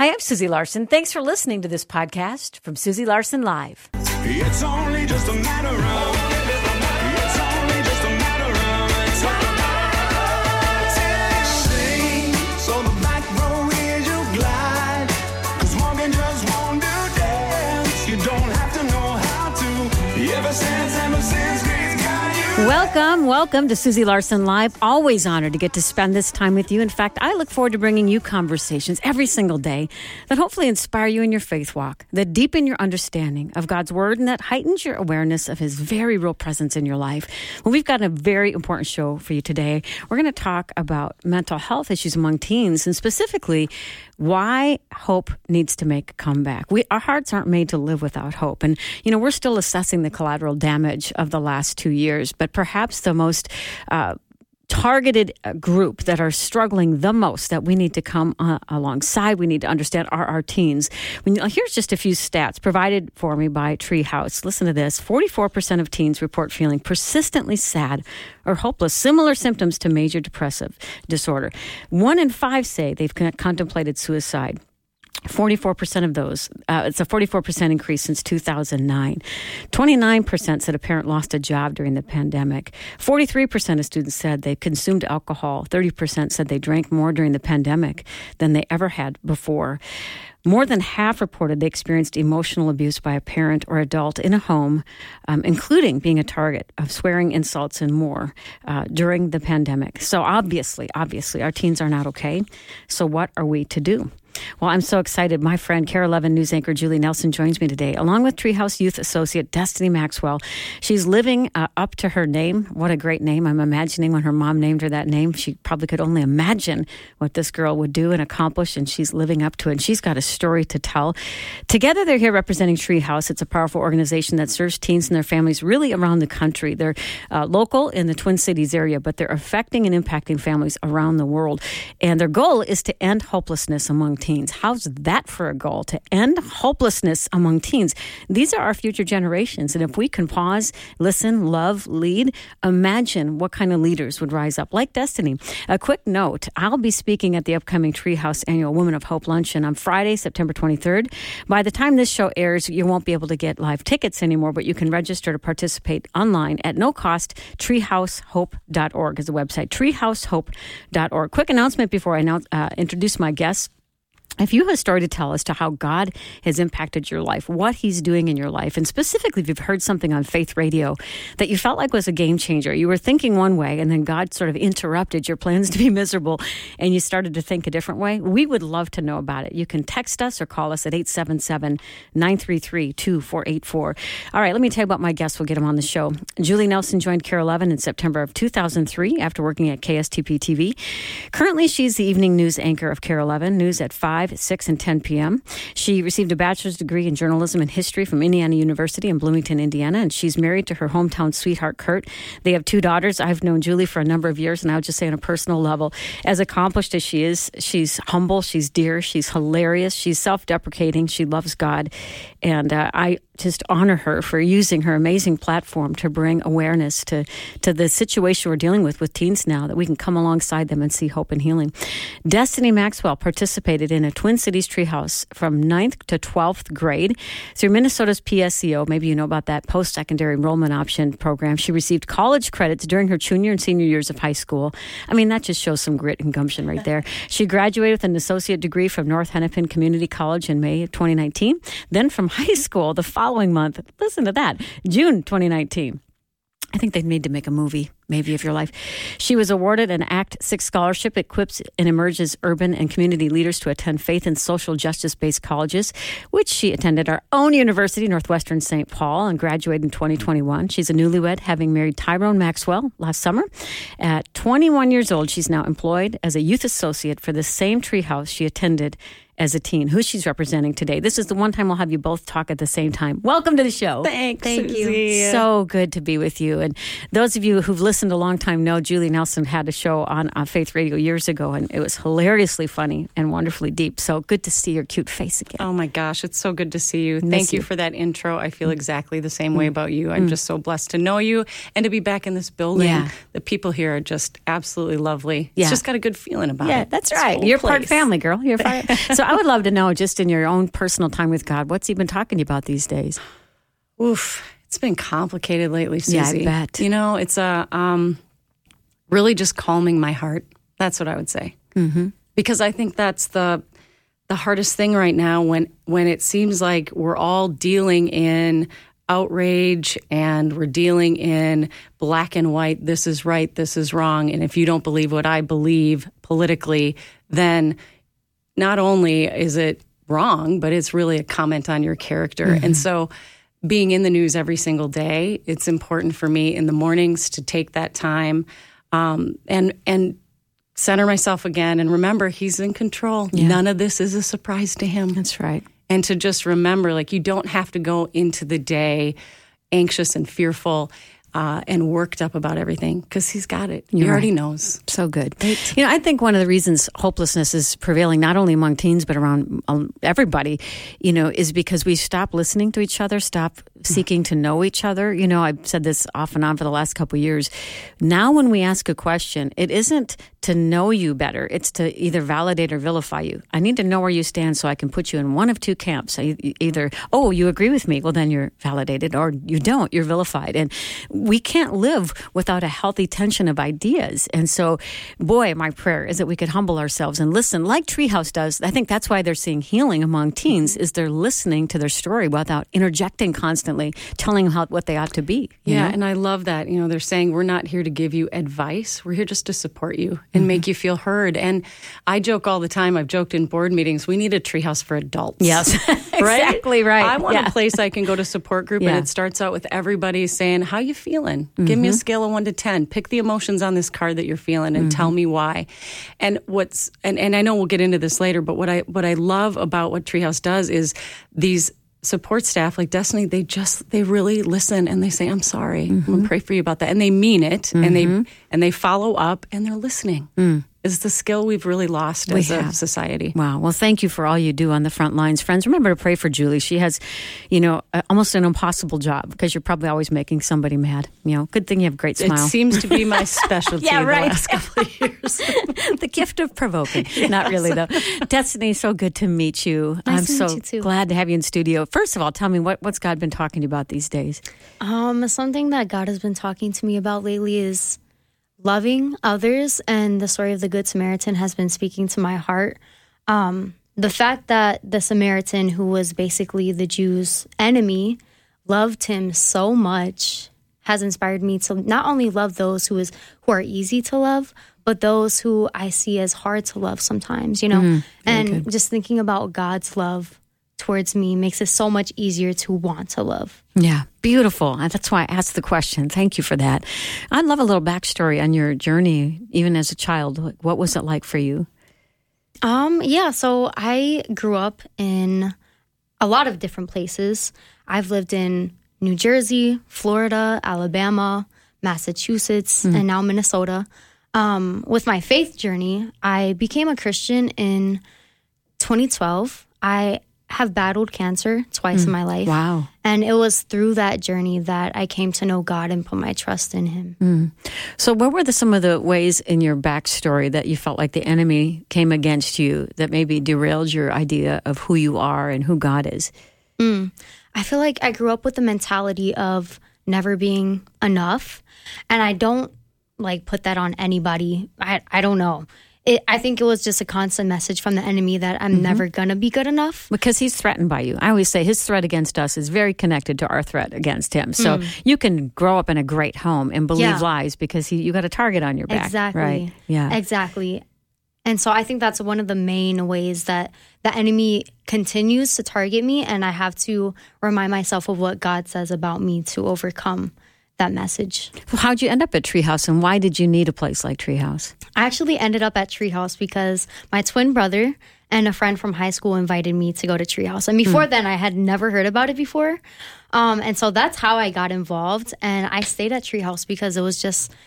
Hi, I'm Susie Larson. Thanks for listening to this podcast from Susie Larson Live. It's only just a matter of. It's only just a matter of. Sing, so the back row is you glide. 'Cause walking just won't do dance. You don't have to know how to. Ever since Grace got you. Welcome to Susie Larson Live. Always honored to get to spend this time with you. In fact, I look forward to bringing you conversations every single day that hopefully inspire you in your faith walk, that deepen your understanding of God's Word, and that heightens your awareness of His very real presence in your life. Well, we've got a very important show for you today. We're going to talk about mental health issues among teens, and specifically why hope needs to make a comeback. Our hearts aren't made to live without hope. And, we're still assessing the collateral damage of the last 2 years, but perhaps the most targeted group that are struggling the most that we need to come alongside, we need to understand, are our teens. Here's just a few stats provided for me by Treehouse. Listen to this. 44% of teens report feeling persistently sad or hopeless, similar symptoms to major depressive disorder. 1 in 5 say they've contemplated suicide. 44% of those, it's a 44% increase since 2009. 29% said a parent lost a job during the pandemic. 43% of students said they consumed alcohol. 30% said they drank more during the pandemic than they ever had before. More than half reported they experienced emotional abuse by a parent or adult in a home, including being a target of swearing, insults, and more during the pandemic. So obviously, our teens are not okay. So what are we to do? Well, I'm so excited. My friend, KARE 11 news anchor Julie Nelson joins me today, along with Treehouse Youth Associate Destiny Maxwell. She's living up to her name. What a great name. I'm imagining when her mom named her that name, she probably could only imagine what this girl would do and accomplish, and she's living up to it. And she's got a story to tell. Together, they're here representing Treehouse. It's a powerful organization that serves teens and their families really around the country. They're local in the Twin Cities area, but they're affecting and impacting families around the world. And their goal is to end hopelessness among teens. How's that for a goal? To end hopelessness among teens. These are our future generations. And if we can pause, listen, love, lead, imagine what kind of leaders would rise up, like Destiny. A quick note, I'll be speaking at the upcoming Treehouse Annual Women of Hope Luncheon on Friday, September 23rd. By the time this show airs, you won't be able to get live tickets anymore, but you can register to participate online at no cost. treehousehope.org is the website, treehousehope.org. Quick announcement before I introduce my guests. If you have a story to tell as to how God has impacted your life, what He's doing in your life, and specifically if you've heard something on Faith Radio that you felt like was a game changer, you were thinking one way and then God sort of interrupted your plans to be miserable and you started to think a different way, we would love to know about it. You can text us or call us at 877-933-2484. All right, let me tell you about my guests. We'll get them on the show. Julie Nelson joined KARE 11 in September of 2003 after working at KSTP TV. Currently, she's the evening news anchor of KARE 11, news at 5, 6, and 10 p.m. She received a bachelor's degree in journalism and history from Indiana University in Bloomington, Indiana, and she's married to her hometown sweetheart, Kurt. They have 2 daughters. I've known Julie for a number of years, and I would just say on a personal level, as accomplished as she is, she's humble, she's dear, she's hilarious, she's self-deprecating, she loves God, and I just honor her for using her amazing platform to bring awareness to the situation we're dealing with teens now, that we can come alongside them and see hope and healing. Destiny Maxwell participated in a Twin Cities Treehouse from 9th to 12th grade through Minnesota's PSEO. Maybe you know about that post-secondary enrollment option program. She received college credits during her junior and senior years of high school. I mean, that just shows some grit and gumption right there. She graduated with an associate degree from North Hennepin Community College in May of 2019. Then from high school the following month, listen to that, June 2019. I think they need to make a movie, maybe, of your life. She was awarded an Act 6 scholarship, equips and emerges urban and community leaders to attend faith and social justice-based colleges, which she attended our own university, Northwestern St. Paul, and graduated in 2021. She's a newlywed, having married Tyrone Maxwell last summer. At 21 years old, she's now employed as a youth associate for the same Treehouse she attended as a teen, who she's representing today. This is the one time we'll have you both talk at the same time. Welcome to the show. Thank you. Susie. So good to be with you. And those of you who've listened listened a long time know Julie Nelson had a show on Faith Radio years ago, and it was hilariously funny and wonderfully deep. So good to see your cute face again. Oh my gosh, it's so good to see you. Thank you for that intro. I feel exactly the same way about you. I'm just so blessed to know you and to be back in this building. Yeah. The people here are just absolutely lovely. Yeah. It's just got a good feeling about it. Yeah, that's This right. whole You're part place. family, girl. You're part. So I would love to know, just in your own personal time with God, what's he been talking to you about these days? Oof. It's been complicated lately, Susie. Yeah, I bet. You know, it's really just calming my heart. That's what I would say. Mm-hmm. Because I think that's the hardest thing right now when it seems like we're all dealing in outrage and we're dealing in black and white, this is right, this is wrong. And if you don't believe what I believe politically, then not only is it wrong, but it's really a comment on your character. Mm-hmm. And so being in the news every single day, it's important for me in the mornings to take that time and center myself again and remember he's in control. Yeah. None of this is a surprise to him. That's right. And to just remember, like, you don't have to go into the day anxious and fearful and worked up about everything because he's got it. He already knows. So good. You know, I think one of the reasons hopelessness is prevailing, not only among teens, but around everybody, you know, is because we stop listening to each other, stop seeking to know each other. You know, I've said this off and on for the last couple of years. Now, when we ask a question, it isn't to know you better. It's to either validate or vilify you. I need to know where you stand so I can put you in one of two camps. Either, oh, you agree with me, well, then you're validated, or you don't, you're vilified. And we can't live without a healthy tension of ideas. And so, boy, my prayer is that we could humble ourselves and listen like Treehouse does. I think that's why they're seeing healing among teens, is they're listening to their story without interjecting constantly, telling them what they ought to be. Yeah, and I love that. You know, they're saying we're not here to give you advice. We're here just to support you and make you feel heard. And I joke all the time. I've joked in board meetings, we need a Treehouse for adults. Yes, right? Exactly right. I want a place I can go to support group and it starts out with everybody saying, how you feeling? Give me a scale of 1 to 10. Pick the emotions on this card that you're feeling and tell me why. And and I know we'll get into this later, but what I love about what Treehouse does is these support staff like Destiny, they really listen and they say, I'm sorry. I'm going to pray for you about that. And they mean it and they follow up and they're listening. Is the skill we've really lost as a society. Wow. Well, thank you for all you do on the front lines. Friends, remember to pray for Julie. She has, you know, almost an impossible job because you're probably always making somebody mad. You know, good thing you have a great smile. It seems to be my specialty the last couple of years. The gift of provoking. Yes. Not really, though. Destiny, so good to meet you. Nice I'm to meet so you too. glad to have you in studio. First of all, tell me, what's God been talking to you about these days? Something that God has been talking to me about lately is loving others, and the story of the Good Samaritan has been speaking to my heart. The fact that the Samaritan, who was basically the Jews' enemy, loved him so much has inspired me to not only love those who are easy to love, but those who I see as hard to love sometimes, you know? And just thinking about God's love towards me makes it so much easier to want to love. Yeah, beautiful. And that's why I asked the question. Thank you for that. I'd love a little backstory on your journey, even as a child. What was it like for you? So I grew up in a lot of different places. I've lived in New Jersey, Florida, Alabama, Massachusetts, and now Minnesota. With my faith journey, I became a Christian in 2012. I have battled cancer twice in my life. Wow. And it was through that journey that I came to know God and put my trust in him. So what were some of the ways in your backstory that you felt like the enemy came against you that maybe derailed your idea of who you are and who God is? I feel like I grew up with the mentality of never being enough. And I don't put that on anybody. I don't know. I think it was just a constant message from the enemy that I'm never going to be good enough. Because he's threatened by you. I always say his threat against us is very connected to our threat against him. So you can grow up in a great home and believe lies because you got a target on your back. Exactly. Right? Yeah. Exactly. And so I think that's one of the main ways that the enemy continues to target me, and I have to remind myself of what God says about me to overcome that message. Well, how'd you end up at Treehouse, and why did you need a place like Treehouse? I actually ended up at Treehouse because my twin brother and a friend from high school invited me to go to Treehouse. And before then, I had never heard about it before. And so that's how I got involved. And I stayed at Treehouse because it was just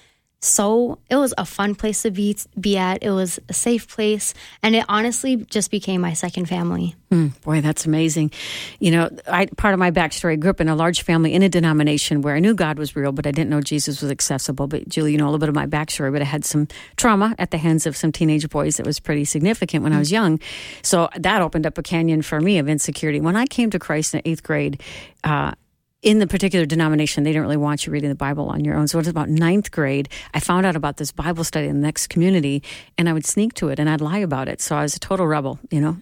it was a fun place to be at. It was a safe place. And it honestly just became my second family. Boy, that's amazing. You know, part of my backstory, I grew up in a large family in a denomination where I knew God was real, but I didn't know Jesus was accessible. But Julie, you know a little bit of my backstory, but I had some trauma at the hands of some teenage boys that was pretty significant when I was young. So that opened up a canyon for me of insecurity. When I came to Christ in 8th grade, in the particular denomination, they didn't really want you reading the Bible on your own. So it was about 9th grade. I found out about this Bible study in the next community, and I would sneak to it, and I'd lie about it. So I was a total rebel, you know.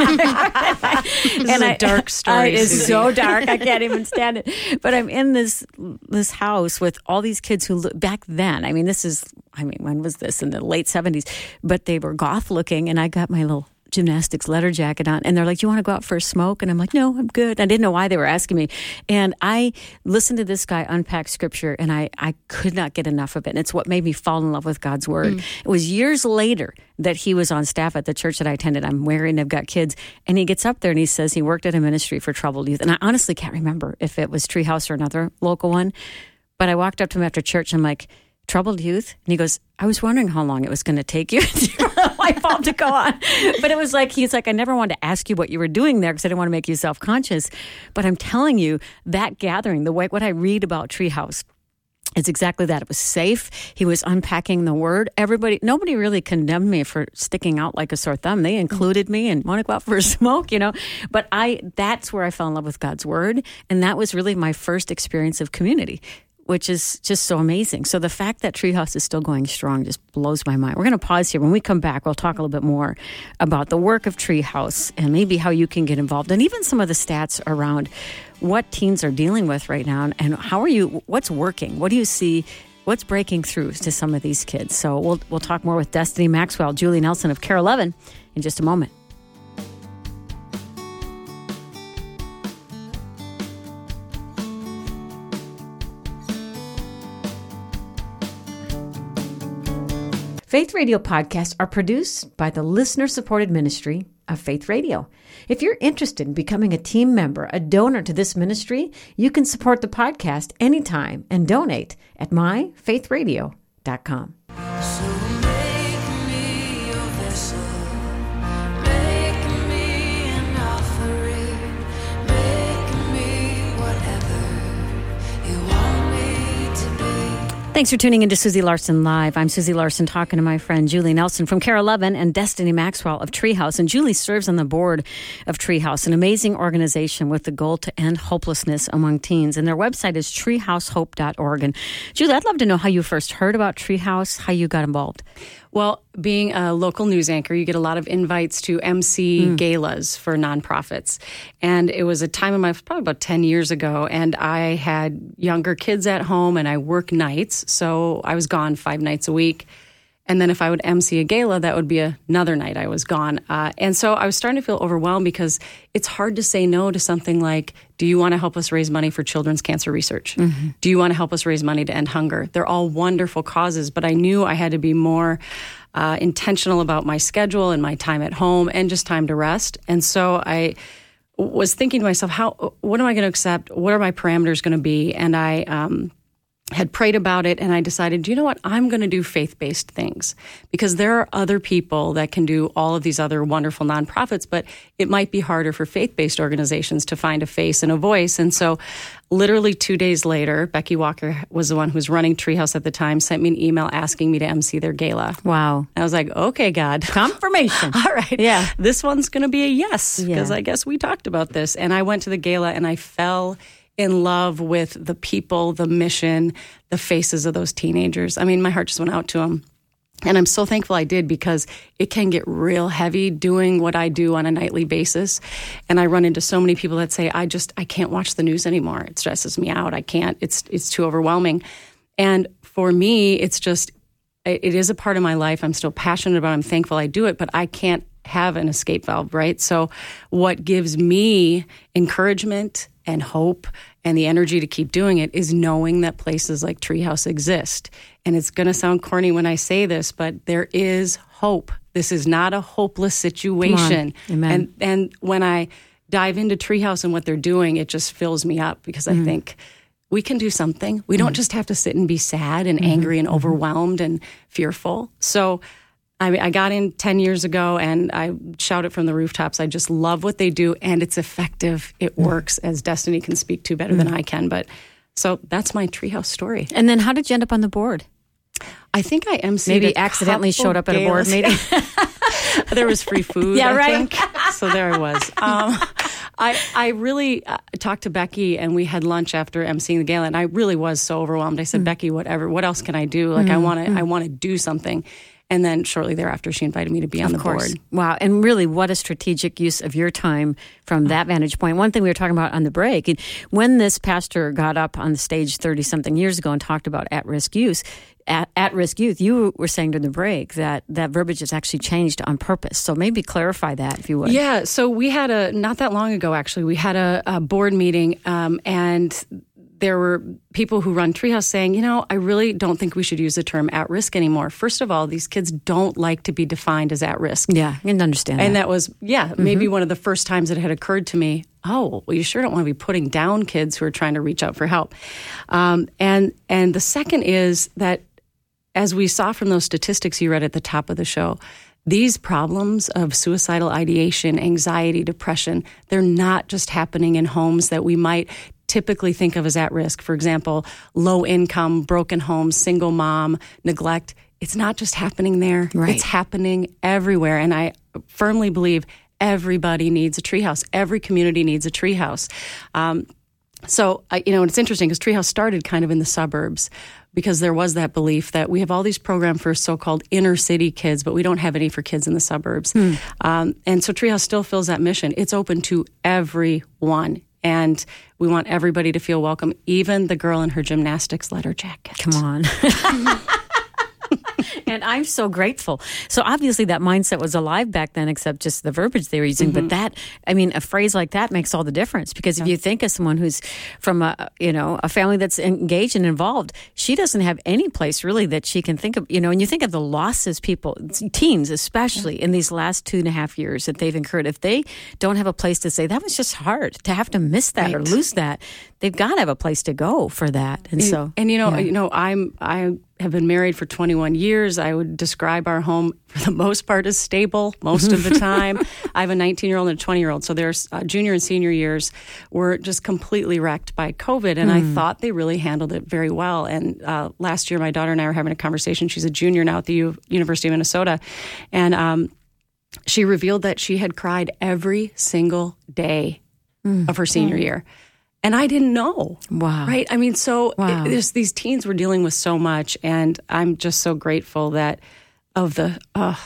This is a dark story. It's so dark. I can't even stand it. But I'm in this house with all these kids who back then, when was this? In the late 70s. But they were goth looking, and I got my little gymnastics leather jacket on, and they're like, "You want to go out for a smoke?" And I'm like, "No, I'm good." I didn't know why they were asking me. And I listened to this guy unpack scripture, and I could not get enough of it. And it's what made me fall in love with God's word. It was years later that he was on staff at the church that I attended. I'm married and I've got kids. And he gets up there and he says he worked at a ministry for troubled youth. And I honestly can't remember if it was Treehouse or another local one. But I walked up to him after church and I'm like, "Troubled youth?" And he goes, "I was wondering how long it was going to take you my fault to go on." But it was like, he's like, "I never wanted to ask you what you were doing there because I didn't want to make you self-conscious. But I'm telling you, that gathering, what I read about Treehouse, it's exactly that. It was safe. He was unpacking the word. Nobody really condemned me for sticking out like a sore thumb. They included me and want to go out for a smoke, you know. But that's where I fell in love with God's word. And that was really my first experience of community, which is just so amazing. So the fact that Treehouse is still going strong just blows my mind. We're going to pause here. When we come back, we'll talk a little bit more about the work of Treehouse and maybe how you can get involved, and even some of the stats around what teens are dealing with right now, and what's working? What do you see? What's breaking through to some of these kids? So we'll talk more with Destiny Maxwell, Julie Nelson of Care 11 in just a moment. Faith Radio podcasts are produced by the listener-supported ministry of Faith Radio. If you're interested in becoming a team member, a donor to this ministry, you can support the podcast anytime and donate at myfaithradio.com. So make me your vessel, make me an offering, make me whatever you want me to be. Thanks for tuning in to Susie Larson Live. I'm Susie Larson talking to my friend Julie Nelson from Care 11 and Destiny Maxwell of Treehouse. And Julie serves on the board of Treehouse, an amazing organization with the goal to end hopelessness among teens. And their website is treehousehope.org. And Julie, I'd love to know how you first heard about Treehouse, how you got involved. Well, being a local news anchor, you get a lot of invites to MC galas for nonprofits. And it was a time in my life, probably about 10 years ago, and I had younger kids at home and I work nights, so I was gone 5 nights a week. And then if I would MC a gala, that would be another night I was gone. And so I was starting to feel overwhelmed because it's hard to say no to something like, do you want to help us raise money for children's cancer research? Mm-hmm. Do you want to help us raise money to end hunger? They're all wonderful causes, but I knew I had to be more intentional about my schedule and my time at home and just time to rest. And so I was thinking to myself, what am I going to accept? What are my parameters going to be? And I had prayed about it, and I decided, you know what, I'm going to do faith-based things because there are other people that can do all of these other wonderful nonprofits, but it might be harder for faith-based organizations to find a face and a voice. And so literally 2 days later, Becky Walker was the one who was running Treehouse at the time, sent me an email asking me to MC their gala. Wow. And I was like, okay, God. Confirmation. All right. Yeah. This one's going to be a yes because I guess we talked about this. And I went to the gala and I fell in love with the people, the mission, the faces of those teenagers. I mean, my heart just went out to them. And I'm so thankful I did because it can get real heavy doing what I do on a nightly basis. And I run into so many people that say, I can't watch the news anymore. It stresses me out. I can't. It's too overwhelming. And for me, it is a part of my life. I'm still passionate about it. I'm thankful I do it, but I can't have an escape valve, right? So what gives me encouragement and hope and the energy to keep doing it is knowing that places like Treehouse exist. And it's going to sound corny when I say this, but there is hope. This is not a hopeless situation. Amen. And when I dive into Treehouse and what they're doing, it just fills me up because I think we can do something. We don't just have to sit and be sad and angry and overwhelmed and fearful. So I got in 10 years ago, and I shout it from the rooftops. I just love what they do, and it's effective. It works, as Destiny can speak to better than I can. But so that's my treehouse story. And then how did you end up on the board? I think I emceed. Maybe accidentally showed up at a board meeting. There was free food. Yeah, I right. think. So there I was. I really talked to Becky, and we had lunch after emceeing the gala, and I really was so overwhelmed. I said, Becky, what else can I do? Like, I want to do something. And then shortly thereafter, she invited me to be on the board. Wow. And really, what a strategic use of your time from that vantage point. One thing we were talking about on the break, when this pastor got up on the stage 30-something years ago and talked about at-risk youth, you were saying during the break that verbiage has actually changed on purpose. So maybe clarify that, if you would. Yeah. So we had not that long ago, actually, we had a board meeting, and there were people who run Treehouse saying, I really don't think we should use the term at risk anymore. First of all, these kids don't like to be defined as at risk. Yeah, I can understand that. And that was, maybe one of the first times it had occurred to me, oh, well, you sure don't want to be putting down kids who are trying to reach out for help. And the second is that, as we saw from those statistics you read at the top of the show, these problems of suicidal ideation, anxiety, depression, they're not just happening in homes that we might typically think of as at risk. For example, low income, broken homes, single mom, neglect. It's not just happening there. Right. It's happening everywhere. And I firmly believe everybody needs a treehouse. Every community needs a treehouse. So, it's interesting because Treehouse started kind of in the suburbs, because there was that belief that we have all these programs for so-called inner city kids, but we don't have any for kids in the suburbs. And so Treehouse still fills that mission. It's open to everyone. And we want everybody to feel welcome, even the girl in her gymnastics leather jacket. Come on. And I'm so grateful. So obviously that mindset was alive back then, except just the verbiage they were using. But a phrase like that makes all the difference, because if you think of someone who's from a family that's engaged and involved, she doesn't have any place really that she can think of, and you think of the losses teens especially in these last 2.5 years that they've incurred. If they don't have a place to say, that was just hard to have to miss that or lose that, they've got to have a place to go for that. I have been married for 21 years. I would describe our home for the most part as stable most of the time. I have a 19-year-old and a 20-year-old. So their junior and senior years were just completely wrecked by COVID. And I thought they really handled it very well. And last year, my daughter and I were having a conversation. She's a junior now at the University of Minnesota. And she revealed that she had cried every single day of her senior year. And I didn't know. Wow. Right? There's these teens were dealing with so much, and I'm just so grateful that of the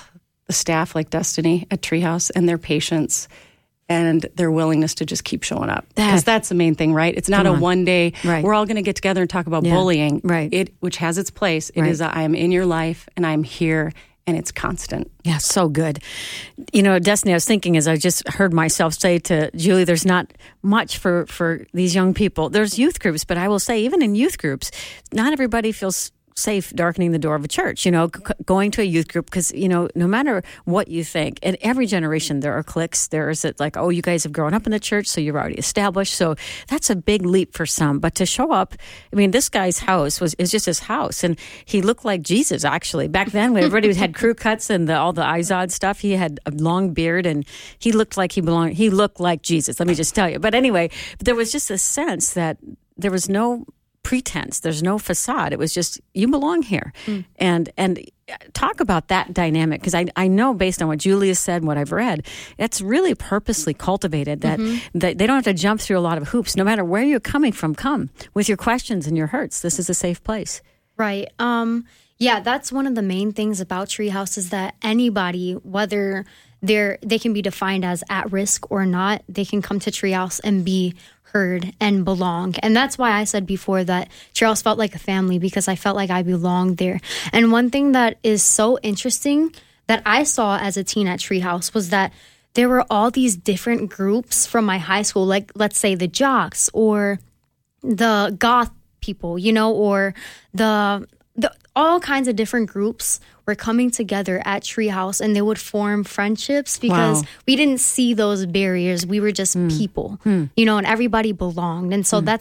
staff like Destiny at Treehouse and their patience and their willingness to just keep showing up. Because that's the main thing, right? It's not a one day, we're all going to get together and talk about bullying, right? Which has its place. It is I am in your life, and I'm here, and it's constant. Yeah, so good. Destiny, I was thinking as I just heard myself say to Julie, there's not much for these young people. There's youth groups, but I will say even in youth groups, not everybody feels safe darkening the door of a church, going to a youth group, because, no matter what you think, in every generation there are cliques. There is like, oh, you guys have grown up in the church, so you're already established. So that's a big leap for some. But to show up, this guy's house is just his house, and he looked like Jesus, actually. Back then, when everybody had crew cuts and all the Izod stuff, he had a long beard, and he looked like he looked like Jesus, let me just tell you. But anyway, there was just a sense that there was no pretense. There's no facade. It was just, you belong here. And talk about that dynamic, because I know based on what Julia said and what I've read, it's really purposely cultivated that they don't have to jump through a lot of hoops. No matter where you're coming from, come with your questions and your hurts. This is a safe place. Right. Yeah, that's one of the main things about Treehouse, is that anybody, whether they can be defined as at risk or not, they can come to Treehouse and be heard and belong. And that's why I said before that Treehouse felt like a family, because I felt like I belonged there. And one thing that is so interesting that I saw as a teen at Treehouse was that there were all these different groups from my high school, like let's say the jocks or the goth people, or the all kinds of different groups were coming together at Treehouse, and they would form friendships because we didn't see those barriers. We were just people, and everybody belonged. And so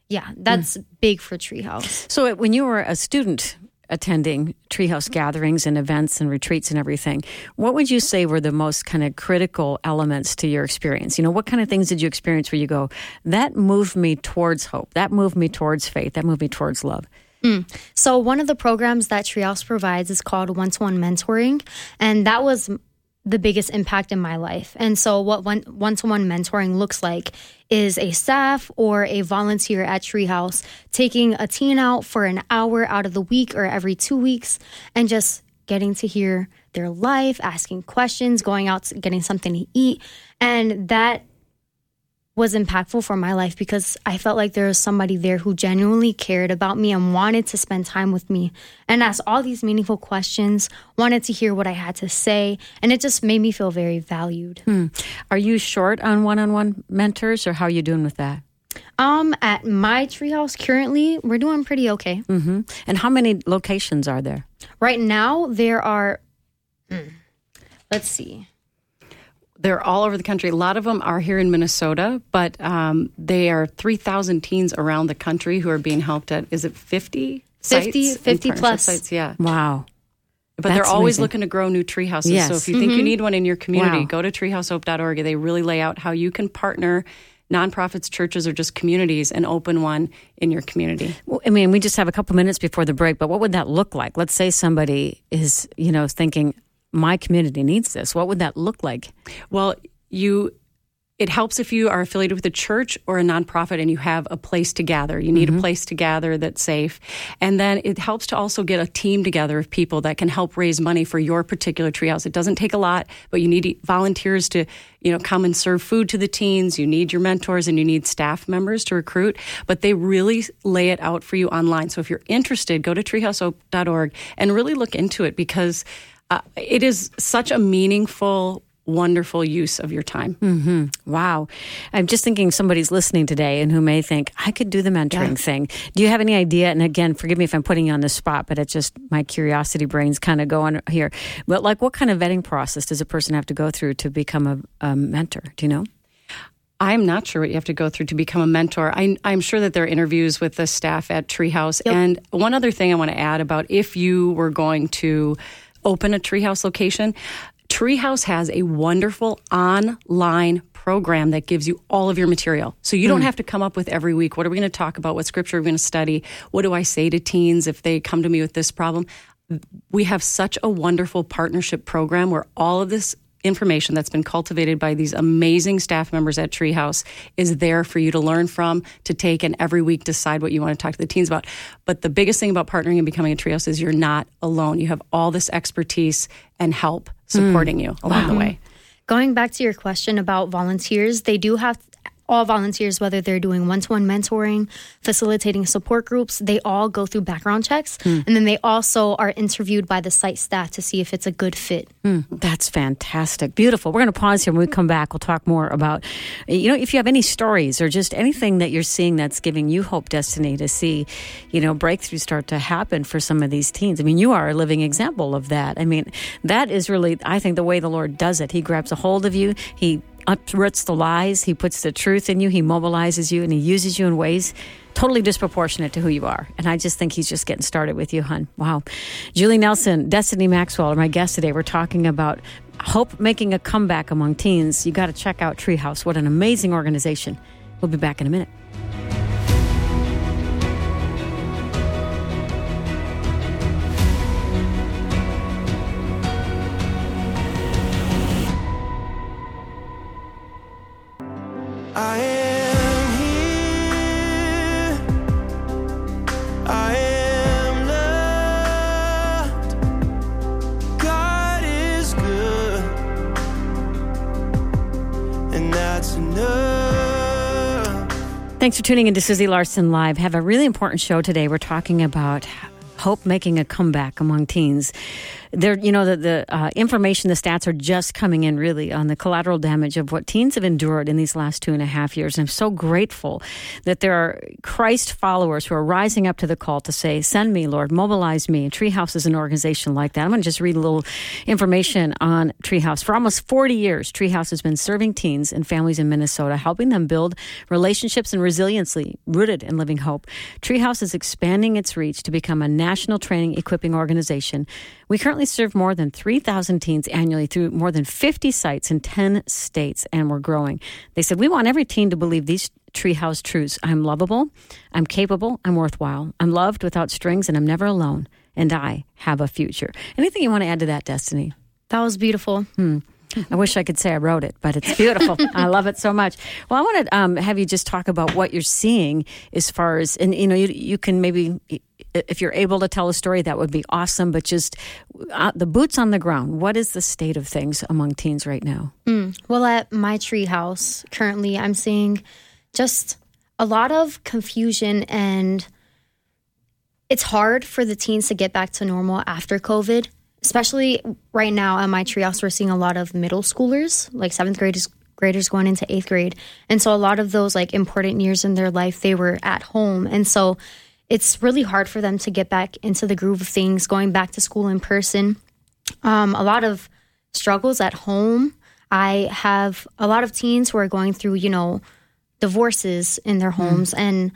Yeah, that's big for Treehouse. So when you were a student attending Treehouse gatherings and events and retreats and everything, what would you say were the most kind of critical elements to your experience? You know, what kind of things did you experience where you go, that moved me towards hope, that moved me towards faith, that moved me towards love? So one of the programs that Treehouse provides is called one-to-one mentoring, and that was the biggest impact in my life. And so what one-to-one mentoring looks like is a staff or a volunteer at Treehouse taking a teen out for an hour out of the week or every 2 weeks and just getting to hear their life, asking questions, going out, getting something to eat. And that was impactful for my life because I felt like there was somebody there who genuinely cared about me and wanted to spend time with me and ask all these meaningful questions, wanted to hear what I had to say, and it just made me feel very valued. Are you short on one-on-one mentors, or how are you doing with that? At my Treehouse currently, we're doing pretty okay. And how many locations are there? Right now, there are, let's see. They're all over the country. A lot of them are here in Minnesota, but they are 3,000 teens around the country who are being helped at, is it 50 sites? 50 plus sites, yeah. Wow. But they're That's always amazing. looking to grow new tree houses. Yes. So if you think you need one in your community, Wow. go to treehousehope.org. They really lay out how you can partner nonprofits, churches, or just communities and open one in your community. Well, I mean, we just have a couple minutes before the break, but what would that look like? Let's say somebody is, thinking, my community needs this. What would that look like? Well, it helps if you are affiliated with a church or a nonprofit and you have a place to gather. You need a place to gather that's safe. And then it helps to also get a team together of people that can help raise money for your particular treehouse. It doesn't take a lot, but you need volunteers to, come and serve food to the teens. You need your mentors and you need staff members to recruit, but they really lay it out for you online. So if you're interested, go to treehousehope.org and really look into it because it is such a meaningful, wonderful use of your time. Wow. I'm just thinking somebody's listening today and who may think, I could do the mentoring thing. Do you have any idea? And again, forgive me if I'm putting you on the spot, but it's just my curiosity brain's kind of going here. But what kind of vetting process does a person have to go through to become a mentor? Do you know? I'm not sure what you have to go through to become a mentor. I'm sure that there are interviews with the staff at Treehouse. Yep. And one other thing I want to add about if you were going to open a Treehouse location, Treehouse has a wonderful online program that gives you all of your material. So you don't have to come up with every week, what are we going to talk about? What scripture are we going to study? What do I say to teens if they come to me with this problem? We have such a wonderful partnership program where all of this information that's been cultivated by these amazing staff members at Treehouse is there for you to learn from, to take, and every week decide what you want to talk to the teens about. But the biggest thing about partnering and becoming a Treehouse is you're not alone. You have all this expertise and help supporting you along the way. Going back to your question about volunteers, they do have all volunteers, whether they're doing one-to-one mentoring, facilitating support groups, they all go through background checks. And then they also are interviewed by the site staff to see if it's a good fit. That's fantastic. Beautiful. We're going to pause here. When we come back, we'll talk more about, if you have any stories or just anything that you're seeing that's giving you hope, Destiny, to see, breakthroughs start to happen for some of these teens. I mean, you are a living example of that. I mean, that is really, I think, the way the Lord does it. He grabs a hold of you. He uproots the lies. He puts the truth in you. He mobilizes you, and he uses you in ways totally disproportionate to who you are. And I just think he's just getting started with you, hon. Wow. Julie Nelson, Destiny Maxwell are my guests today. We're talking about hope making a comeback among teens. You got to check out Treehouse. What an amazing organization. We'll be back in a minute. I am here. I am loved. God is good, and that's enough. Thanks for tuning into Susie Larson Live. Have a really important show today. We're talking about hope making a comeback among teens. There, the information, the stats are just coming in really on the collateral damage of what teens have endured in these last 2.5 years. And I'm so grateful that there are Christ followers who are rising up to the call to say, send me, Lord, mobilize me. And Treehouse is an organization like that. I'm going to just read a little information on Treehouse. For almost 40 years, Treehouse has been serving teens and families in Minnesota, helping them build relationships and resiliency rooted in living hope. Treehouse is expanding its reach to become a national training equipping organization. We currently serve more than 3,000 teens annually through more than 50 sites in 10 states, and we're growing. They said, we want every teen to believe these Treehouse truths. I'm lovable, I'm capable, I'm worthwhile, I'm loved without strings, and I'm never alone, and I have a future. Anything you want to add to that, Destiny? That was beautiful. I wish I could say I wrote it, but it's beautiful. I love it so much. Well, I want to have you just talk about what you're seeing as far as, and you can maybe, if you're able to tell a story, that would be awesome. But just the boots on the ground. What is the state of things among teens right now? Well, at my Treehouse, currently, I'm seeing just a lot of confusion, and it's hard for the teens to get back to normal after COVID. Especially right now at my Treehouse, we're seeing a lot of middle schoolers, like 7th graders going into 8th grade. And so a lot of those like important years in their life, they were at home. And so it's really hard for them to get back into the groove of things, going back to school in person. A lot of struggles at home. I have a lot of teens who are going through, divorces in their homes. And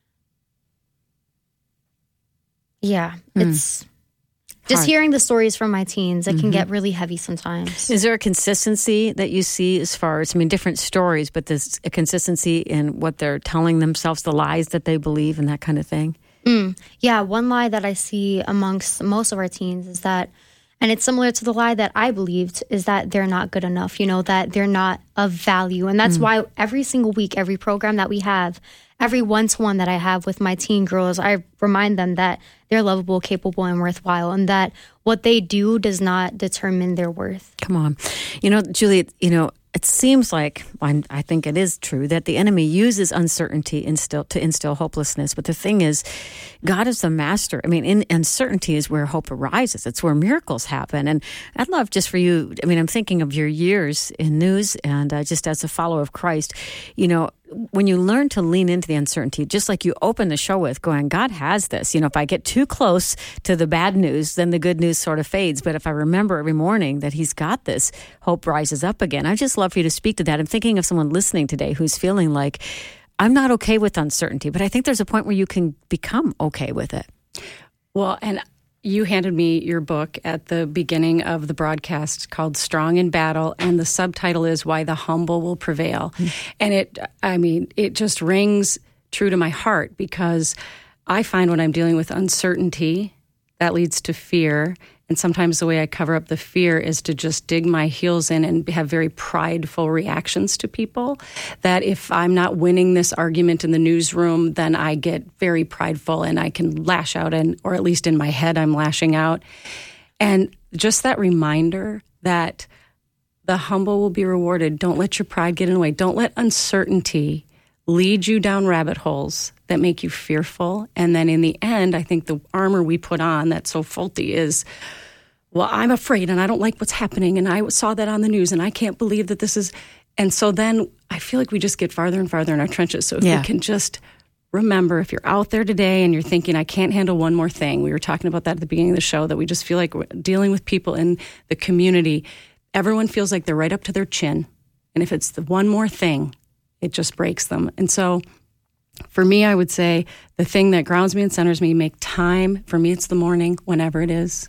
yeah, it's... Just hearing the stories from my teens, it can get really heavy sometimes. Is there a consistency that you see as far as, different stories, but there's a consistency in what they're telling themselves, the lies that they believe and that kind of thing? Yeah, one lie that I see amongst most of our teens is that, and it's similar to the lie that I believed, is that they're not good enough, that they're not of value. And that's why every single week, every program that we have, every one-to-one that I have with my teen girls, I remind them that they're lovable, capable, and worthwhile, and that what they do does not determine their worth. Come on. Julie, it seems like, I think it is true, that the enemy uses uncertainty to instill hopelessness. But the thing is, God is the master. In uncertainty is where hope arises. It's where miracles happen. And I'd love just for you, I'm thinking of your years in news and just as a follower of Christ, when you learn to lean into the uncertainty, just like you open the show with going, God has this. If I get too close to the bad news, then the good news sort of fades. But if I remember every morning that he's got this, hope rises up again. I just love for you to speak to that. I'm thinking of someone listening today who's feeling like, I'm not okay with uncertainty, but I think there's a point where you can become okay with it. Well, and you handed me your book at the beginning of the broadcast called Strong in Battle, and the subtitle is Why the Humble Will Prevail. And it just rings true to my heart, because I find when I'm dealing with uncertainty, that leads to fear. And sometimes the way I cover up the fear is to just dig my heels in and have very prideful reactions to people. That if I'm not winning this argument in the newsroom, then I get very prideful and I can lash out, or at least in my head, I'm lashing out. And just that reminder that the humble will be rewarded. Don't let your pride get in the way. Don't let uncertainty lead you down rabbit holes that make you fearful. And then in the end, I think the armor we put on that's so faulty is, well, I'm afraid and I don't like what's happening and I saw that on the news and I can't believe that this is... And so then I feel like we just get farther and farther in our trenches. So if we can just remember, if you're out there today and you're thinking, I can't handle one more thing. We were talking about that at the beginning of the show, that we just feel like we're dealing with people in the community. Everyone feels like they're right up to their chin. And if it's the one more thing, it just breaks them. And so for me, I would say the thing that grounds me and centers me, make time, for me it's the morning, whenever it is,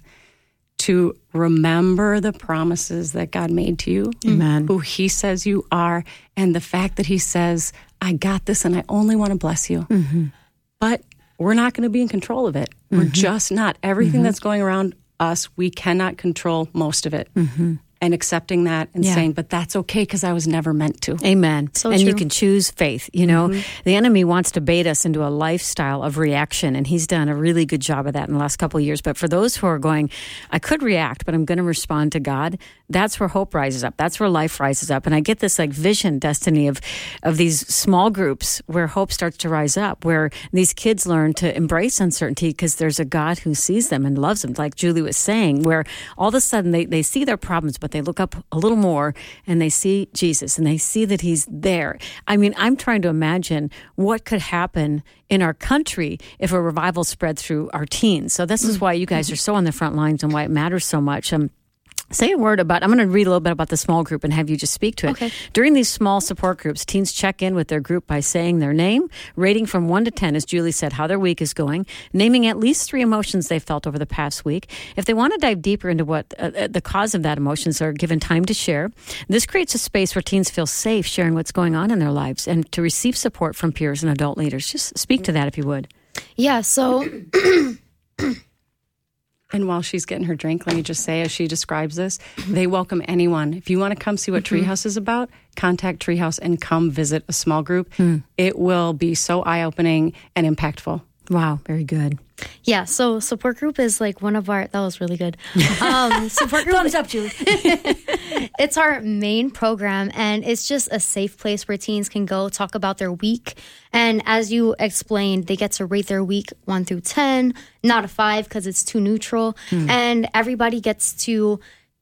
to remember the promises that God made to you, Amen. Who he says you are, and the fact that he says, I got this and I only want to bless you. But we're not going to be in control of it. We're just not. Everything that's going around us, we cannot control most of it. And accepting that and saying, but that's okay because I was never meant to. Amen. So and true. you can choose faith. The enemy wants to bait us into a lifestyle of reaction, and he's done a really good job of that in the last couple of years. But for those who are going, I could react, but I'm going to respond to God, that's where hope rises up. That's where life rises up. And I get this like vision, Destiny, of these small groups where hope starts to rise up, where these kids learn to embrace uncertainty because there's a God who sees them and loves them, like Julie was saying, where all of a sudden they see their problems, but they look up a little more and they see Jesus and they see that he's there. I mean, I'm trying to imagine what could happen in our country if a revival spread through our teens. So this is why you guys are so on the front lines and why it matters so much. Say a word about, I'm going to read a little bit about the small group and have you just speak to it. Okay. During these small support groups, teens check in with their group by saying their name, rating from 1 to 10, as Julie said, how their week is going, naming at least 3 emotions they felt over the past week. If they want to dive deeper into what the cause of that emotions are given time to share. This creates a space where teens feel safe sharing what's going on in their lives and to receive support from peers and adult leaders. Just speak to that if you would. Yeah, so And while she's getting her drink, let me just say, as she describes this, they welcome anyone. If you want to come see what Treehouse is about, contact Treehouse and come visit a small group. It will be so eye-opening and impactful. Wow, very good. yeah, so support group is like one of our, that was really good. Support group, Thumbs up, Julie. it's our main program, and it's just a safe place where teens can go talk about their week. And as you explained, they get to rate their week 1 through 10, not a 5 because it's too neutral. And everybody has to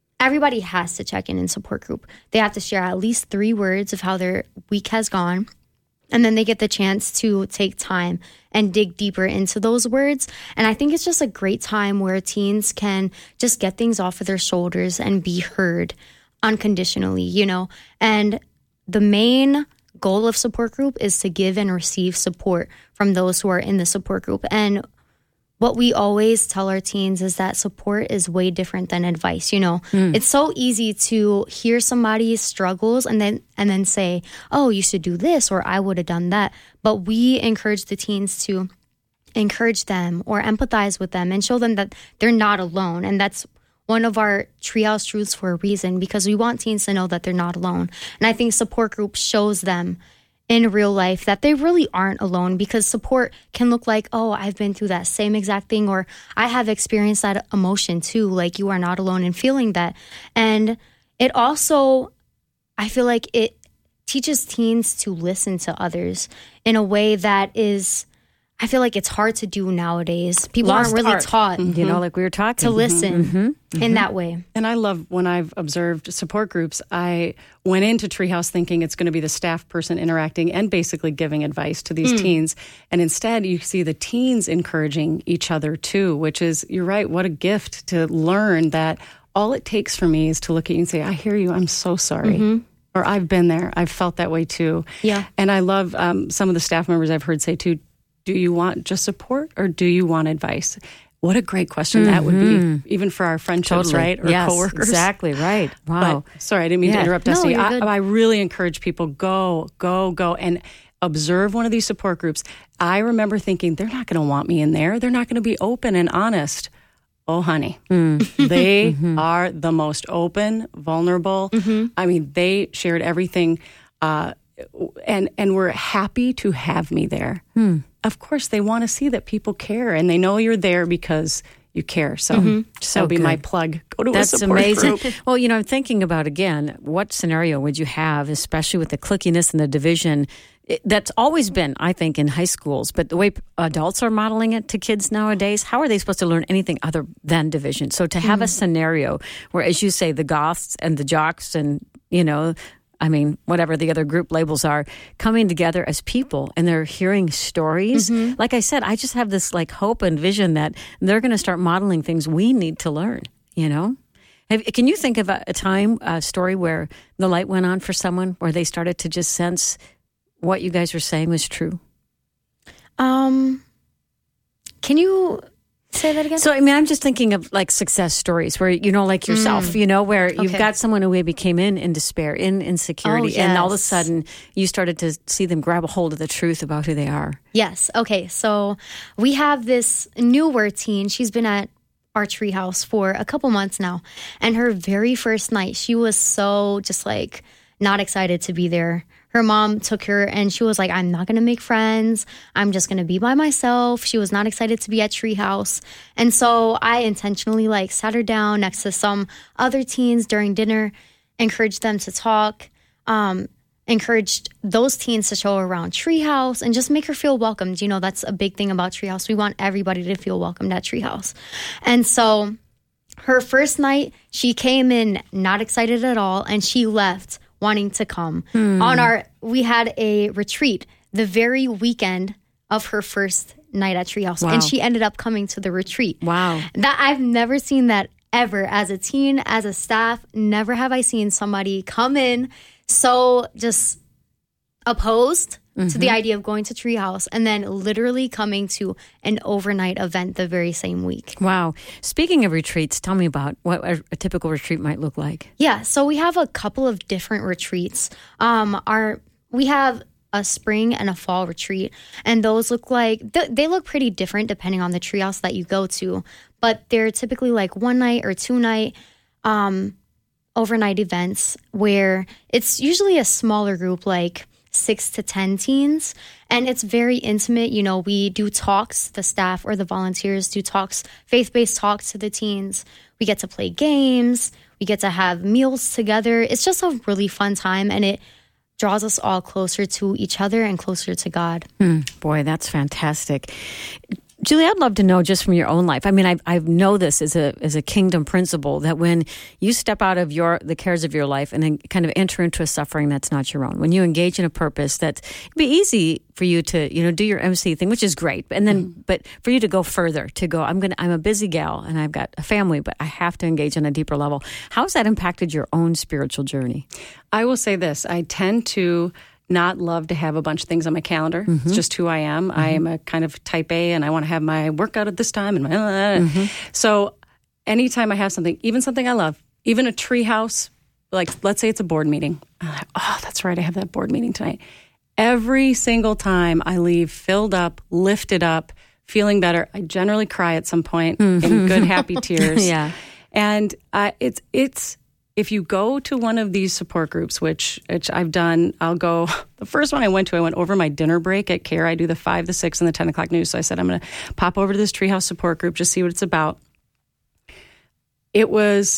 check in support group. They have to share at least 3 words of how their week has gone. And then they get the chance to take time and dig deeper into those words. And I think it's just a great time where teens can just get things off of their shoulders and be heard unconditionally, you know. And the main goal of support group is to give and receive support from those who are in the support group. And what we always tell our teens is that support is way different than advice. You know, it's so easy to hear somebody's struggles and then say, oh, you should do this, or I would have done that. But we encourage the teens to encourage them or empathize with them and show them that they're not alone. And that's one of our Treehouse truths for a reason, because we want teens to know that they're not alone. And I think support group shows them in real life that they really aren't alone, because support can look like, oh, I've been through that same exact thing, or I have experienced that emotion too. Like, you are not alone in feeling that. And it also, I feel like it teaches teens to listen to others in a way that is, I feel like it's hard to do nowadays. People aren't really taught, You know, like we were talking. to listen in that way. And I love when I've observed support groups, I went into Treehouse thinking it's going to be the staff person interacting and basically giving advice to these teens. And instead, you see the teens encouraging each other too, which is, you're right, what a gift to learn that all it takes for me is to look at you and say, I hear you, I'm so sorry. Or I've been there, I've felt that way too. Yeah. And I love some of the staff members I've heard say too, do you want just support or do you want advice? What a great question that would be, even for our friendships, right? Or yes, coworkers. Exactly, right. Wow. But, sorry, I didn't mean to interrupt, No, Destiny. you're good. I really encourage people, go, and observe one of these support groups. I remember thinking, they're not going to want me in there. They're not going to be open and honest. Oh, honey, they are the most open, vulnerable. I mean, they shared everything, and were happy to have me there. Of course, they want to see that people care, and they know you're there because you care. So that'll be my plug. Go to a support amazing. group. Well, you know, I'm thinking about, again, what scenario would you have, especially with the clickiness and the division? That's always been, I think, in high schools. But the way adults are modeling it to kids nowadays, how are they supposed to learn anything other than division? So to have a scenario where, as you say, the goths and the jocks and, you know, I mean, whatever the other group labels are, coming together as people and they're hearing stories. Like I said, I just have this like hope and vision that they're going to start modeling things we need to learn, you know? Can you think of a time, a story where the light went on for someone, where they started to just sense what you guys were saying was true? Can you say that again? So, I mean, I'm just thinking of like success stories where, you know, like yourself, you know, where you've got someone who maybe came in despair, in insecurity, and all of a sudden you started to see them grab a hold of the truth about who they are. Yes. Okay. So we have this newer teen. She's been at our Treehouse for a couple months now. And her very first night, she was so just like not excited to be there. her mom took her and she was like, I'm not going to make friends. I'm just going to be by myself. She was not excited to be at Treehouse. And so I intentionally like sat her down next to some other teens during dinner, encouraged them to talk, encouraged those teens to show her around Treehouse and just make her feel welcomed. You know, that's a big thing about Treehouse. We want everybody to feel welcomed at Treehouse. And so her first night, she came in not excited at all, and she left wanting to come. We had a retreat the very weekend of her first night at Treehouse, Wow. and she ended up coming to the retreat. Wow. That I've never seen that ever as a teen, as a staff. Never have I seen somebody come in so just opposed to the idea of going to Treehouse and then literally coming to an overnight event the very same week. Wow. Speaking of retreats, tell me about what a typical retreat might look like. Yeah, so we have a couple of different retreats. We have a spring and a fall retreat, and those look like they look pretty different depending on the Treehouse that you go to, but they're typically like 1 night or 2 night overnight events where it's usually a smaller group, like 6 to 10 teens, and it's very intimate. You know, we do talks, the staff or the volunteers do talks, faith-based talks to the teens. We get to play games, we get to have meals together. It's just a really fun time, and it draws us all closer to each other and closer to God. Boy, that's fantastic. Julie, I'd love to know just from your own life. I mean, I know this as a kingdom principle that when you step out of the cares of your life and then kind of enter into a suffering that's not your own, when you engage in a purpose, it'd be easy for you to do your MC thing, which is great, and then but for you to go further, to go, I'm a busy gal and I've got a family, but I have to engage on a deeper level. How has that impacted your own spiritual journey? I will say this: I tend to not love to have a bunch of things on my calendar. It's just who I am. I am a kind of type A, and I want to have my workout at this time. And so anytime I have something, even something I love, even a Treehouse, like let's say it's a board meeting. I'm like, oh, that's right, I have that board meeting tonight. Every single time I leave filled up, lifted up, feeling better. I generally cry at some point in good, happy tears. Yeah. And it's if you go to one of these support groups, which I've done, I'll go. The first one I went over my dinner break at CARE. I do the 5, the 6, and the 10 o'clock news. So I said, I'm going to pop over to this Treehouse support group, just see what it's about. It was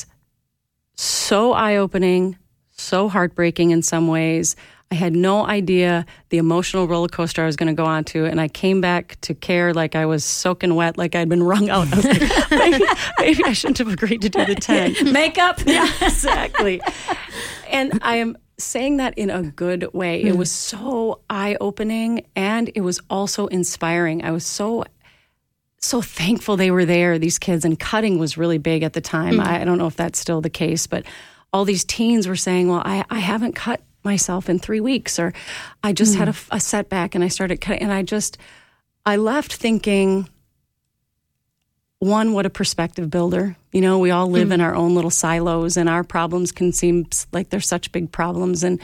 so eye-opening, so heartbreaking in some ways. I had no idea the emotional roller coaster I was going to go on to, and I came back to CARE like I was soaking wet, like I'd been wrung out. I was like, maybe I shouldn't have agreed to do the 10. Makeup? Yeah, exactly. And I am saying that in a good way. It was so eye-opening, and it was also inspiring. I was so thankful they were there, these kids, and cutting was really big at the time. I don't know if that's still the case, but all these teens were saying, well, I haven't cut myself in 3 weeks, or I just had a setback and I started cutting, and I left thinking, one, what a perspective builder. You know, we all live in our own little silos, and our problems can seem like they're such big problems, and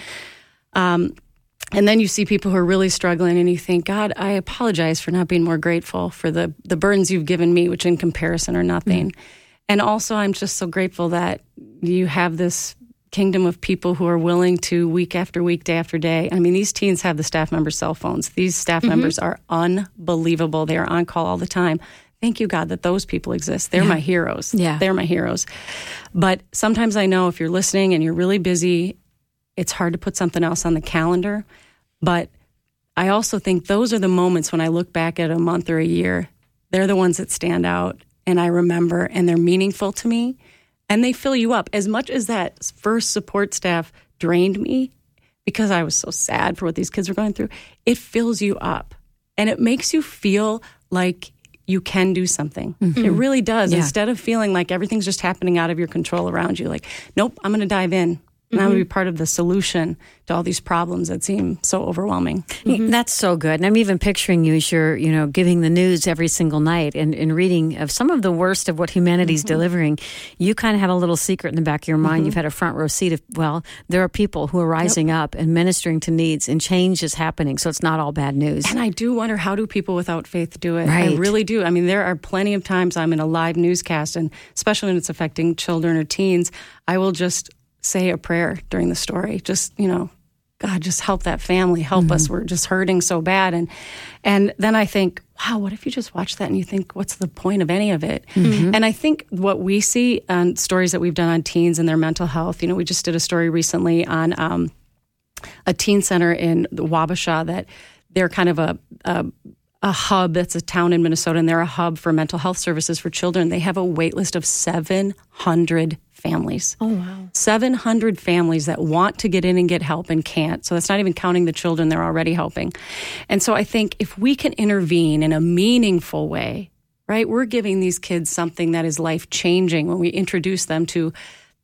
then you see people who are really struggling, and you think, God, I apologize for not being more grateful for the burdens you've given me, which in comparison are nothing. And also, I'm just so grateful that you have this kingdom of people who are willing to, week after week, day after day. I mean, these teens have the staff members' cell phones. These staff members are unbelievable. They are on call all the time. Thank you, God, that those people exist. They're my heroes. Yeah. They're my heroes. But sometimes I know if you're listening and you're really busy, it's hard to put something else on the calendar. But I also think those are the moments when I look back at a month or a year, they're the ones that stand out, and I remember, and they're meaningful to me. And they fill you up. As much as that first support staff drained me because I was so sad for what these kids were going through, it fills you up. And it makes you feel like you can do something. It really does. Yeah. Instead of feeling like everything's just happening out of your control around you. Like, nope, I'm going to dive in. And I'm going to be part of the solution to all these problems that seem so overwhelming. That's so good. And I'm even picturing you as you're, giving the news every single night and reading of some of the worst of what humanity's delivering. You kind of have a little secret in the back of your mind. You've had a front row seat of, there are people who are rising up and ministering to needs, and change is happening. So it's not all bad news. And I do wonder, how do people without faith do it? Right. I really do. I mean, there are plenty of times I'm in a live newscast, and especially when it's affecting children or teens, I will just say a prayer during the story. Just, God, God, just help that family, help us. We're just hurting so bad. And then I think, wow, what if you just watch that and you think, what's the point of any of it? And I think what we see on stories that we've done on teens and their mental health, we just did a story recently on a teen center in Wabasha that they're kind of a hub. That's a town in Minnesota, and they're a hub for mental health services for children. They have a wait list of 700 families. Oh, wow. 700 families that want to get in and get help and can't. So that's not even counting the children they're already helping. And so I think if we can intervene in a meaningful way, right, we're giving these kids something that is life-changing when we introduce them to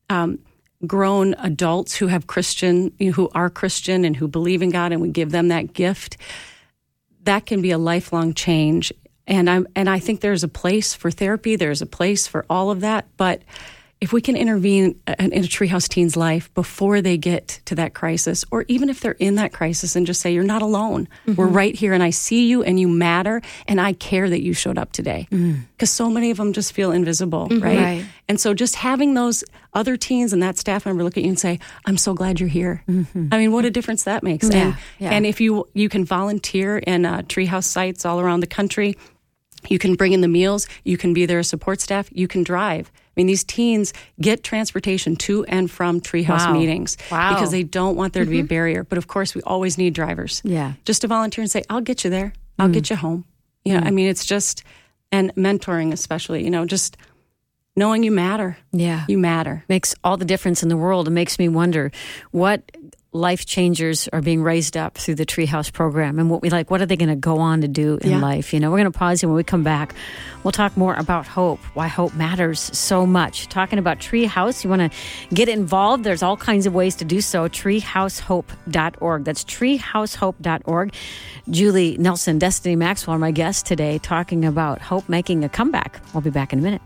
grown adults who have who are Christian and who believe in God, and we give them that gift. That can be a lifelong change. And I think there's a place for therapy. There's a place for all of that. But if we can intervene in a Treehouse teen's life before they get to that crisis, or even if they're in that crisis and just say, you're not alone. We're right here and I see you and you matter and I care that you showed up today. Because so many of them just feel invisible, right? And so just having those other teens and that staff member look at you and say, I'm so glad you're here. I mean, what a difference that makes. And if you can volunteer in Treehouse sites all around the country, you can bring in the meals, you can be their support staff, you can drive. I mean, these teens get transportation to and from Treehouse meetings because they don't want there to be a barrier. But of course, we always need drivers. Just to volunteer and say, I'll get you there. I'll get you home. I mean, it's just, and mentoring especially, just knowing you matter. You matter. Makes all the difference in the world. It makes me wonder what life changers are being raised up through the Treehouse program, and what are they going to go on to do in life? We're going to pause here. When we come back, we'll talk more about hope, why hope matters so much. Talking about Treehouse, you want to get involved, there's all kinds of ways to do so. treehousehope.org. That's treehousehope.org. Julie Nelson, Destiny Maxwell are my guests today, talking about hope making a comeback. We'll be back in a minute.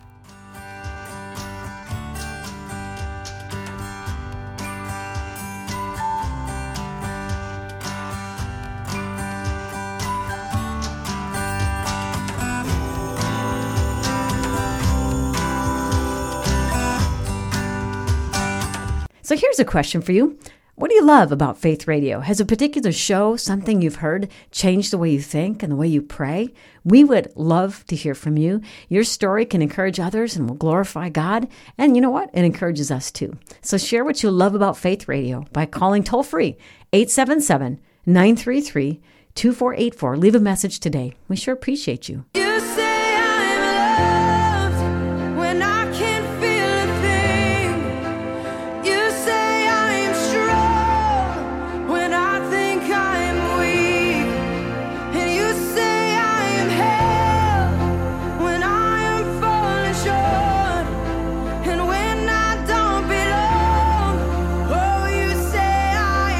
So here's a question for you. What do you love about Faith Radio? Has a particular show, something you've heard, changed the way you think and the way you pray? We would love to hear from you. Your story can encourage others and will glorify God. And you know what? It encourages us too. So share what you love about Faith Radio by calling toll-free 877-933-2484. Leave a message today. We sure appreciate you. You say I'm loved when I can't feel a thing. You say I'm strong when I think I'm weak. And you say I am held when I am falling short. And when I don't belong, oh, you say I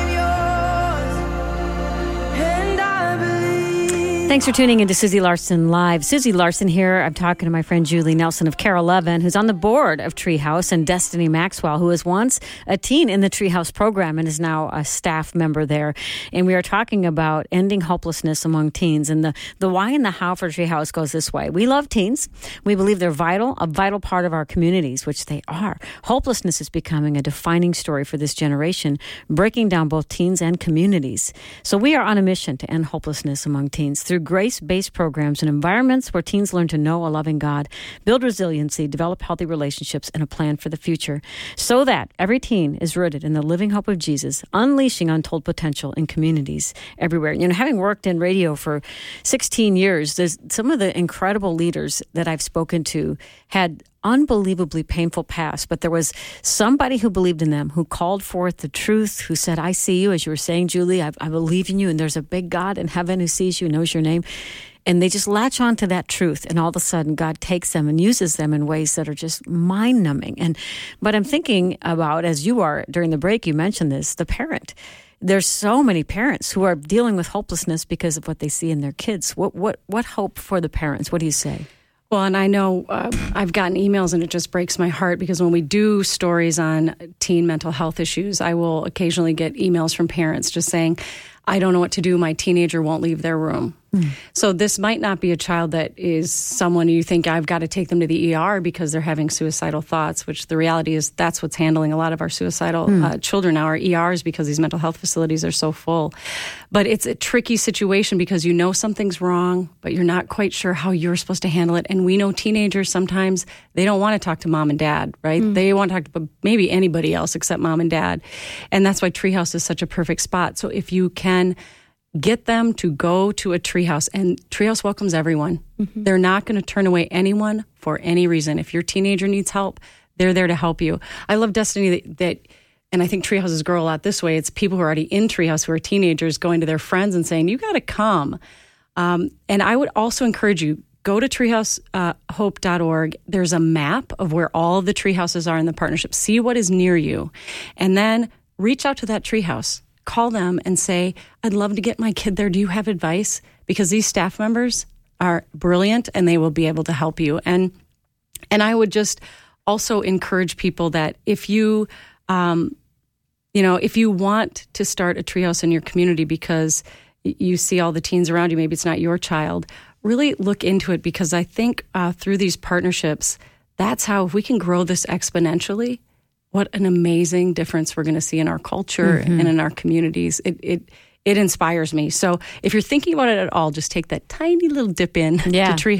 am yours. And I believe. Thanks for tuning in to Susie Larson Live. Susie Larson here. I'm talking to my friend Julie Nelson of Care 11, who's on the board of Treehouse, and Destiny Maxwell, who was once a teen in the Treehouse program and is now a staff member there. And we are talking about ending hopelessness among teens. And the why and the how for Treehouse goes this way. We love teens. We believe they're a vital part of our communities, which they are. Hopelessness is becoming a defining story for this generation, breaking down both teens and communities. So we are on a mission to end hopelessness among teens through grace-based programs and environments where teens learn to know a loving God, build resiliency, develop healthy relationships, and a plan for the future, so that every teen is rooted in the living hope of Jesus, unleashing untold potential in communities everywhere. Having worked in radio for 16 years, there's some of the incredible leaders that I've spoken to had unbelievably painful past, but there was somebody who believed in them, who called forth the truth, who said, I see you, as you were saying, Julie, I believe in you, and there's a big God in heaven who sees you, knows your name. And they just latch on to that truth, and all of a sudden God takes them and uses them in ways that are just mind-numbing. But I'm thinking about, as you are, during the break, you mentioned this, the parent. There's so many parents who are dealing with hopelessness because of what they see in their kids. What hope for the parents? What do you say? Well, and I know I've gotten emails, and it just breaks my heart because when we do stories on teen mental health issues, I will occasionally get emails from parents just saying, I don't know what to do. My teenager won't leave their room. So this might not be a child that is someone you think I've got to take them to the ER because they're having suicidal thoughts, which the reality is that's what's handling a lot of our suicidal children now, our ERs, because these mental health facilities are so full. But it's a tricky situation because you know something's wrong, but you're not quite sure how you're supposed to handle it. And we know teenagers sometimes, they don't want to talk to mom and dad, right? They want to talk to maybe anybody else except mom and dad. And that's why Treehouse is such a perfect spot. So if you can get them to go to a Treehouse, and Treehouse welcomes everyone. They're not going to turn away anyone for any reason. If your teenager needs help, they're there to help you. I love, Destiny, that and I think Treehouses grow a lot this way. It's people who are already in Treehouse who are teenagers going to their friends and saying, you got to come. And I would also encourage you, go to treehousehope.org. There's a map of where all of the Treehouses are in the partnership. See what is near you. And then reach out to that Treehouse. Call them and say, I'd love to get my kid there. Do you have advice? Because these staff members are brilliant and they will be able to help you. And I would just also encourage people that if you, if you want to start a Treehouse in your community because you see all the teens around you, maybe it's not your child, really look into it, because I think through these partnerships, that's how, if we can grow this exponentially, what an amazing difference we're going to see in our culture and in our communities. It inspires me. So if you're thinking about it at all, just take that tiny little dip in to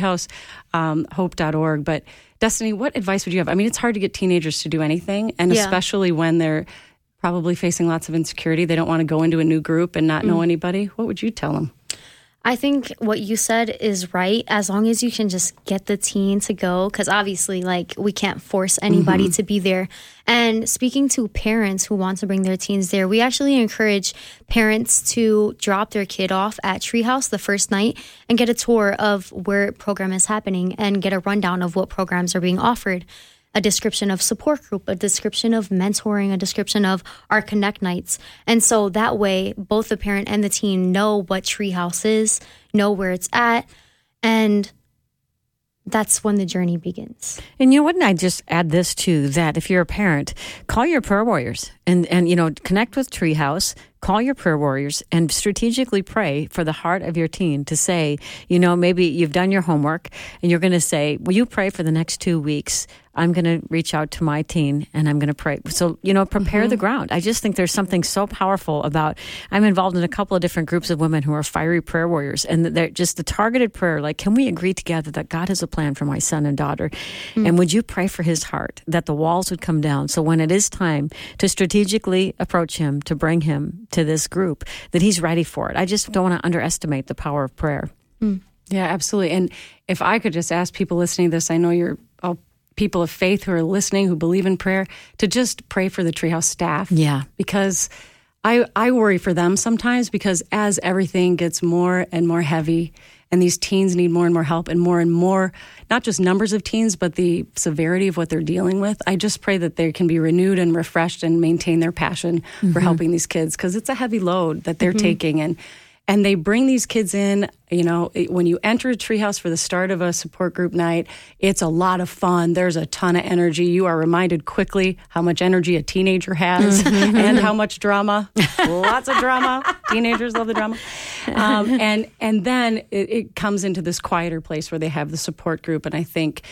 treehousehope.org. But Destiny, what advice would you have? I mean, it's hard to get teenagers to do anything, and especially when they're probably facing lots of insecurity. They don't want to go into a new group and not know anybody. What would you tell them? I think what you said is right, as long as you can just get the teen to go, because obviously, we can't force anybody to be there. And speaking to parents who want to bring their teens there, we actually encourage parents to drop their kid off at Treehouse the first night and get a tour of where program is happening and get a rundown of what programs are being offered. A description of support group, a description of mentoring, a description of our Connect nights. And so that way, both the parent and the teen know what Treehouse is, know where it's at, and that's when the journey begins. And wouldn't I just add this too, that if you're a parent, call your prayer warriors and connect with Treehouse, call your prayer warriors and strategically pray for the heart of your teen to say, maybe you've done your homework and you're going to say, will you pray for the next 2 weeks? I'm going to reach out to my teen and I'm going to pray. So, prepare the ground. I just think there's something so powerful about, I'm involved in a couple of different groups of women who are fiery prayer warriors, and they're just the targeted prayer, can we agree together that God has a plan for my son and daughter? And would you pray for his heart, that the walls would come down? So when it is time to strategically approach him, to bring him to this group, that he's ready for it. I just don't want to underestimate the power of prayer. Yeah, absolutely. And if I could just ask people listening to this, I know you're all people of faith who are listening, who believe in prayer, to just pray for the Treehouse staff. Yeah. Because I worry for them sometimes, because as everything gets more and more heavy and these teens need more and more, not just numbers of teens, but the severity of what they're dealing with, I just pray that they can be renewed and refreshed and maintain their passion for helping these kids, because it's a heavy load that they're taking. And they bring these kids in, when you enter a Treehouse for the start of a support group night, it's a lot of fun. There's a ton of energy. You are reminded quickly how much energy a teenager has and how much drama. Lots of drama. Teenagers love the drama. And then it comes into this quieter place where they have the support group. And I think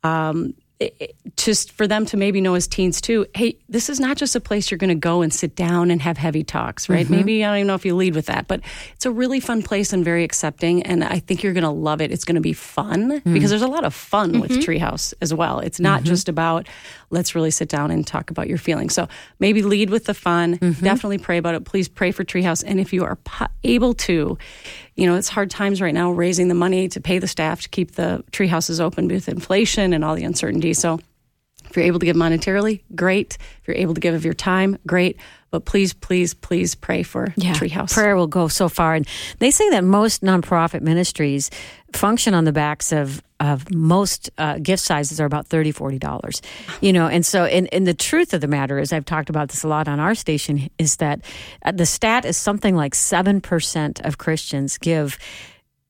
just for them to maybe know as teens too, hey, this is not just a place you're going to go and sit down and have heavy talks, right? Maybe, I don't even know if you lead with that, but it's a really fun place and very accepting, and I think you're going to love it. It's going to be fun because there's a lot of fun with Treehouse as well. It's not just about, let's really sit down and talk about your feelings. So maybe lead with the fun. Definitely pray about it. Please pray for Treehouse. And if you are able to, it's hard times right now raising the money to pay the staff to keep the Treehouses open with inflation and all the uncertainty. So if you're able to give monetarily, great. If you're able to give of your time, great. But please, please, please pray for Treehouse. Prayer will go so far. And they say that most nonprofit ministries function on the backs of most gift sizes are about $30, $40. And so and the truth of the matter is, I've talked about this a lot on our station, is that the stat is something like 7% of Christians give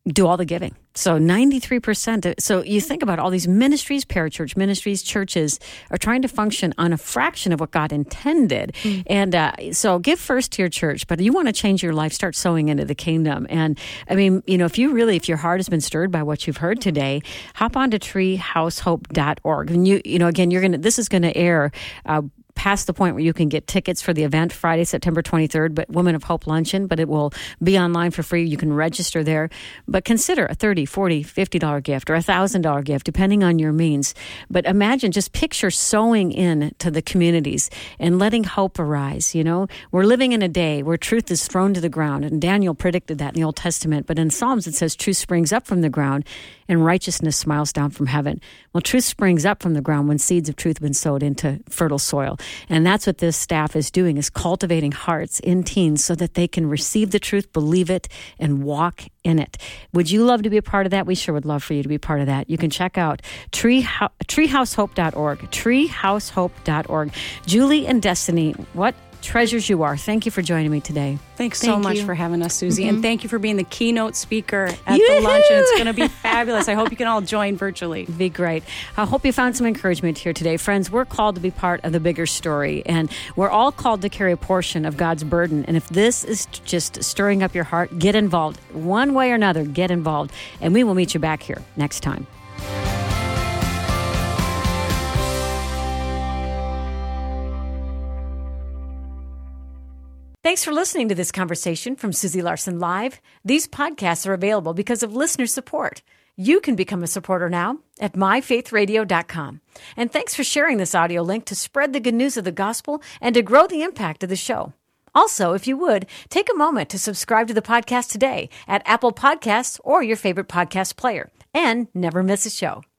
do all the giving. So 93%. So you think about all these ministries, parachurch ministries, churches are trying to function on a fraction of what God intended. And so give first to your church, but you want to change your life, start sowing into the kingdom. And I mean, if your heart has been stirred by what you've heard today, hop on to treehousehope.org. And this is going to air past the point where you can get tickets for the event Friday, September 23rd, but Women of Hope Luncheon, but it will be online for free. You can register there. But consider a $30, $40, $50 gift or $1,000 gift, depending on your means. But imagine, just picture sowing in to the communities and letting hope arise. We're living in a day where truth is thrown to the ground, and Daniel predicted that in the Old Testament. But in Psalms, it says truth springs up from the ground and righteousness smiles down from heaven. Well, truth springs up from the ground when seeds of truth have been sowed into fertile soil. And that's what this staff is doing, is cultivating hearts in teens so that they can receive the truth, believe it, and walk in it. Would you love to be a part of that? We sure would love for you to be part of that. You can check out treehousehope.org, treehousehope.org. Julie and Destiny, what treasures you are. Thank you for joining me today. Thanks so much for having us, Susie. And thank you for being the keynote speaker at the luncheon. It's going to be fabulous. I hope you can all join virtually. It'd be great. I hope you found some encouragement here today. Friends, we're called to be part of the bigger story, and we're all called to carry a portion of God's burden. And if this is just stirring up your heart, get involved. One way or another, get involved. And we will meet you back here next time. Thanks for listening to this conversation from Susie Larson Live. These podcasts are available because of listener support. You can become a supporter now at myfaithradio.com. And thanks for sharing this audio link to spread the good news of the gospel and to grow the impact of the show. Also, if you would, take a moment to subscribe to the podcast today at Apple Podcasts or your favorite podcast player, and never miss a show.